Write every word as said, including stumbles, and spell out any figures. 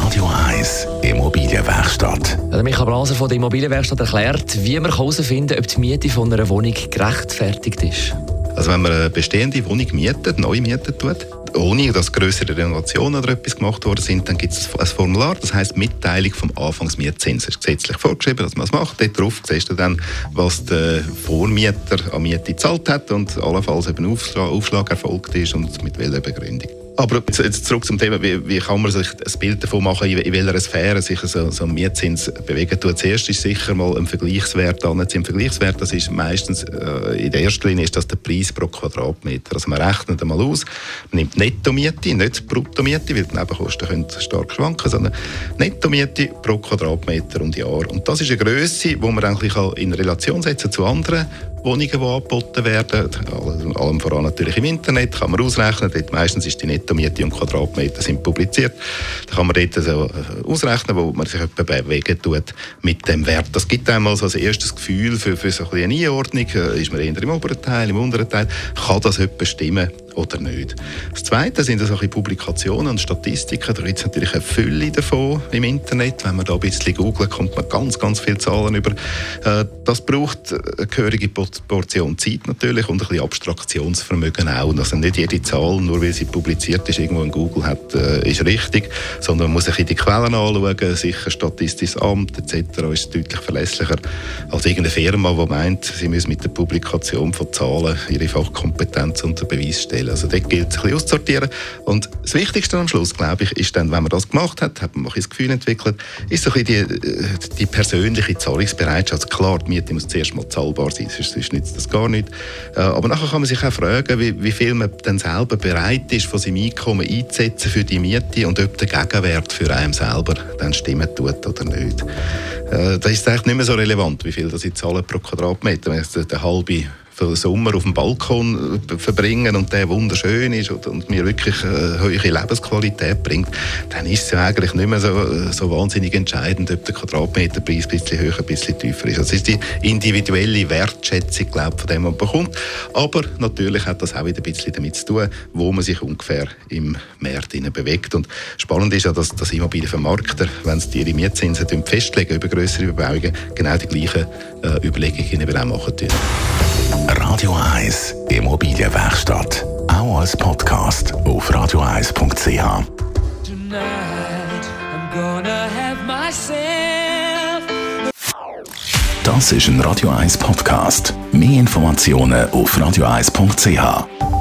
Radio eins Immobilienwerkstatt. Der Michael Blaser von der Immobilienwerkstatt erklärt, wie man herausfinden kann, ob die Miete von einer Wohnung gerechtfertigt ist. Also wenn man eine bestehende Wohnung mietet, neu mieten tut, ohne dass grössere Renovationen oder etwas gemacht worden sind, dann gibt es ein Formular, das heisst Mitteilung vom Anfangsmietzins. Das ist gesetzlich vorgeschrieben, dass man es macht. Dort drauf siehst du dann, was der Vormieter an Miete gezahlt hat und allenfalls eben Aufschlag, Aufschlag erfolgt ist und mit welcher Begründung. Aber jetzt, jetzt zurück zum Thema, wie, wie kann man sich ein Bild davon machen, in, in welcher Sphäre sich so, so ein Mietzins bewegen tut. Zuerst ist sicher mal ein Vergleichswert anzuziehen. Ein Vergleichswert, das ist meistens, äh, in der ersten Linie ist das der Preis pro Quadratmeter. Also man rechnet einmal aus, man nimmt Nettomiete, nicht Bruttomiete, weil die Nebenkosten können stark schwanken, sondern Nettomiete pro Quadratmeter und Jahr. Und das ist eine Grösse, die man eigentlich in Relation setzen zu anderen Wohnungen, die angeboten werden. Allem voran natürlich im Internet, kann man ausrechnen. Dort meistens ist die Nettomiete und Quadratmeter sind publiziert. Da kann man dort so ausrechnen, wo man sich etwa bewegen tut mit dem Wert. Das gibt einem also als erstes Gefühl für, für so ein eine Einordnung. Ist man eher im oberen Teil, im unteren Teil? Kann das etwa stimmen oder nicht? Das Zweite sind so Publikationen und Statistiken. Da gibt es natürlich eine Fülle davon im Internet. Wenn man da ein bisschen googelt, kommt man ganz, ganz viele Zahlen über. Das braucht eine gehörige Portion Zeit natürlich und ein bisschen Abstraktionsvermögen auch. Also nicht jede Zahl, nur weil sie publiziert ist, irgendwo in Google hat, ist richtig, sondern man muss sich in die Quellen anschauen, sicher Statistisches Amt et cetera ist deutlich verlässlicher als irgendeine Firma, die meint, sie müsse mit der Publikation von Zahlen ihre Fachkompetenz unter Beweis stellen. Also dort gilt es ein bisschen auszusortieren. Und das Wichtigste am Schluss, glaube ich, ist dann, wenn man das gemacht hat, hat man ein das Gefühl entwickelt, ist so ein bisschen die, die persönliche Zahlungsbereitschaft. Klar, die Miete muss zuerst mal zahlbar sein, sonst nützt das gar nicht. Aber nachher kann man sich auch fragen, wie, wie viel man dann selber bereit ist, von seinem Einkommen einzusetzen für die Miete und ob der Gegenwert für einen selber dann stimmen tut oder nicht. Das ist eigentlich nicht mehr so relevant, wie viel das ich zahle pro Quadratmeter. Wenn ich den halben für den Sommer auf dem Balkon verbringen und der wunderschön ist und, und mir wirklich eine hohe Lebensqualität bringt, dann ist es ja eigentlich nicht mehr so, so wahnsinnig entscheidend, ob der Quadratmeterpreis ein bisschen höher, ein bisschen tiefer ist. Das ist die individuelle Wertschätzung, glaube ich, von dem man bekommt. Aber natürlich hat das auch wieder ein bisschen damit zu tun, wo man sich ungefähr im Markt bewegt. Und spannend ist ja, dass, dass Immobilienvermarkter, wenn sie ihre Mietzinsen festlegen über grössere Überbauungen, genau die gleichen äh, Überlegungen eben auch machen. Radio eins Immobilienwerkstatt. Auch als Podcast auf radio eins punkt c h. Das ist ein Radio eins Podcast. Mehr Informationen auf radio eins punkt c h.